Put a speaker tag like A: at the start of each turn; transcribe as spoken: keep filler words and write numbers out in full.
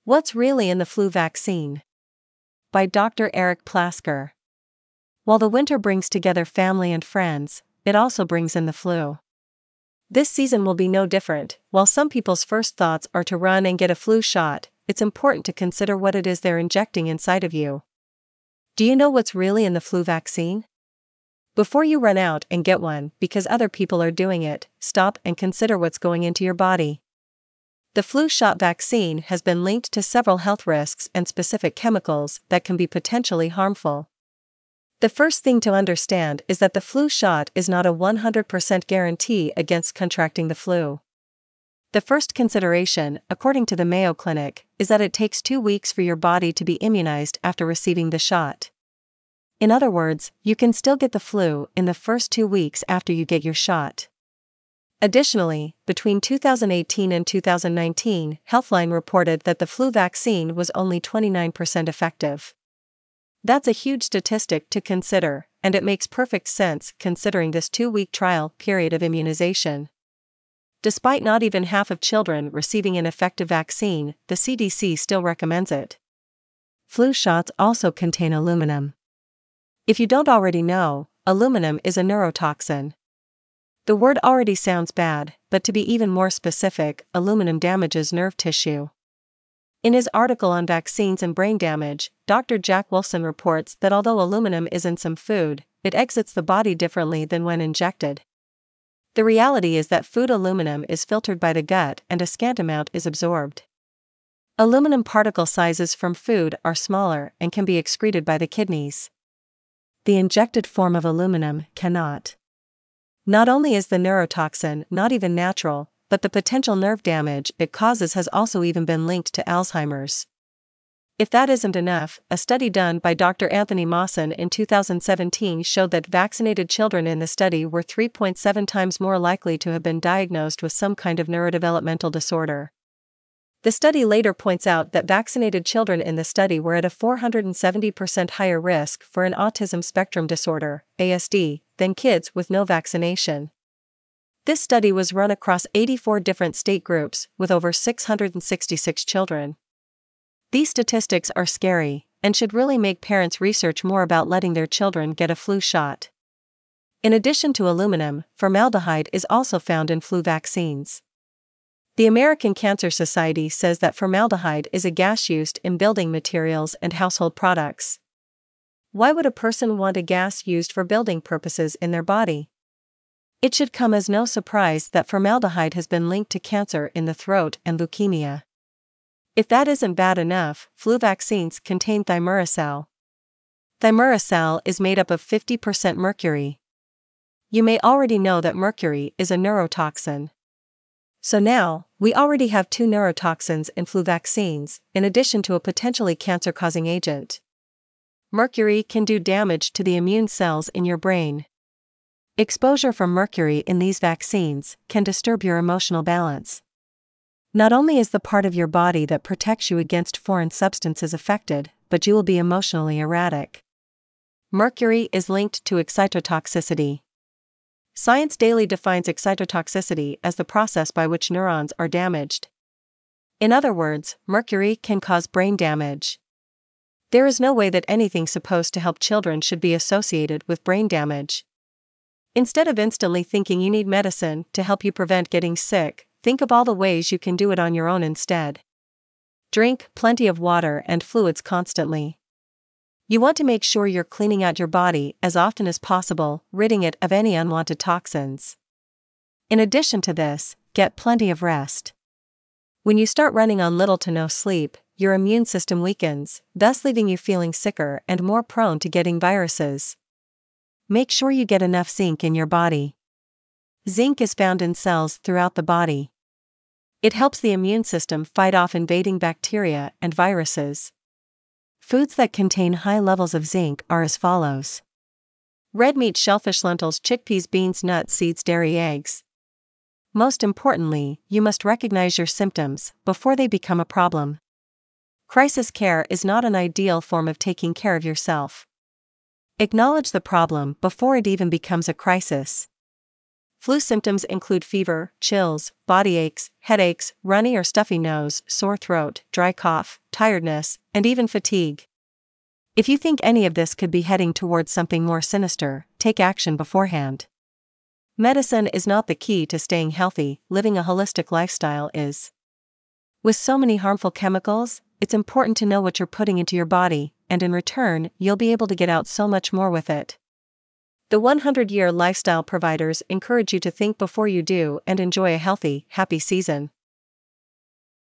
A: What's really in the flu vaccine? By Doctor Eric Plasker. While the winter brings together family and friends, it also brings in the flu. This season will be no different. While some people's first thoughts are to run and get a flu shot, it's important to consider what it is they're injecting inside of you. Do you know what's really in the flu vaccine? Before you run out and get one because other people are doing it, stop and consider what's going into your body. The flu shot vaccine has been linked to several health risks and specific chemicals that can be potentially harmful. The first thing to understand is that the flu shot is not a one hundred percent guarantee against contracting the flu. The first consideration, according to the Mayo Clinic, is that it takes two weeks for your body to be immunized after receiving the shot. In other words, you can still get the flu in the first two weeks after you get your shot. Additionally, between two thousand eighteen and two thousand nineteen, Healthline reported that the flu vaccine was only twenty-nine percent effective. That's a huge statistic to consider, and it makes perfect sense considering this two-week trial period of immunization. Despite not even half of children receiving an effective vaccine, the C D C still recommends it. Flu shots also contain aluminum. If you don't already know, aluminum is a neurotoxin. The word already sounds bad, but to be even more specific, aluminum damages nerve tissue. In his article on vaccines and brain damage, Doctor Jack Wolfson reports that although aluminum is in some food, it exits the body differently than when injected. The reality is that food aluminum is filtered by the gut and a scant amount is absorbed. Aluminum particle sizes from food are smaller and can be excreted by the kidneys. The injected form of aluminum cannot. Not only is the neurotoxin not even natural, but the potential nerve damage it causes has also even been linked to Alzheimer's. If that isn't enough, a study done by Doctor Anthony Mawson in two thousand seventeen showed that vaccinated children in the study were three point seven times more likely to have been diagnosed with some kind of neurodevelopmental disorder. The study later points out that vaccinated children in the study were at a four hundred seventy percent higher risk for an autism spectrum disorder, A S D, than kids with no vaccination. This study was run across eighty-four different state groups, with over six hundred sixty-six children. These statistics are scary, and should really make parents research more about letting their children get a flu shot. In addition to aluminum, formaldehyde is also found in flu vaccines. The American Cancer Society says that formaldehyde is a gas used in building materials and household products. Why would a person want a gas used for building purposes in their body? It should come as no surprise that formaldehyde has been linked to cancer in the throat and leukemia. If that isn't bad enough, flu vaccines contain thimerosal. Thimerosal is made up of fifty percent mercury. You may already know that mercury is a neurotoxin. So now, we already have two neurotoxins in flu vaccines, in addition to a potentially cancer-causing agent. Mercury can do damage to the immune cells in your brain. Exposure from mercury in these vaccines can disturb your emotional balance. Not only is the part of your body that protects you against foreign substances affected, but you will be emotionally erratic. Mercury is linked to excitotoxicity. Science Daily defines excitotoxicity as the process by which neurons are damaged. In other words, mercury can cause brain damage. There is no way that anything supposed to help children should be associated with brain damage. Instead of instantly thinking you need medicine to help you prevent getting sick, think of all the ways you can do it on your own instead. Drink plenty of water and fluids constantly. You want to make sure you're cleaning out your body as often as possible, ridding it of any unwanted toxins. In addition to this, get plenty of rest. When you start running on little to no sleep, your immune system weakens, thus leaving you feeling sicker and more prone to getting viruses. Make sure you get enough zinc in your body. Zinc is found in cells throughout the body. It helps the immune system fight off invading bacteria and viruses. Foods that contain high levels of zinc are as follows: red meat, shellfish, lentils, chickpeas, beans, nuts, seeds, dairy, eggs. Most importantly, you must recognize your symptoms before they become a problem. Crisis care is not an ideal form of taking care of yourself. Acknowledge the problem before it even becomes a crisis. Flu symptoms include fever, chills, body aches, headaches, runny or stuffy nose, sore throat, dry cough, tiredness, and even fatigue. If you think any of this could be heading towards something more sinister, take action beforehand. Medicine is not the key to staying healthy, living a holistic lifestyle is. With so many harmful chemicals, it's important to know what you're putting into your body, and in return, you'll be able to get out so much more with it. The one hundred year Lifestyle Providers encourage you to think before you do and enjoy a healthy, happy season.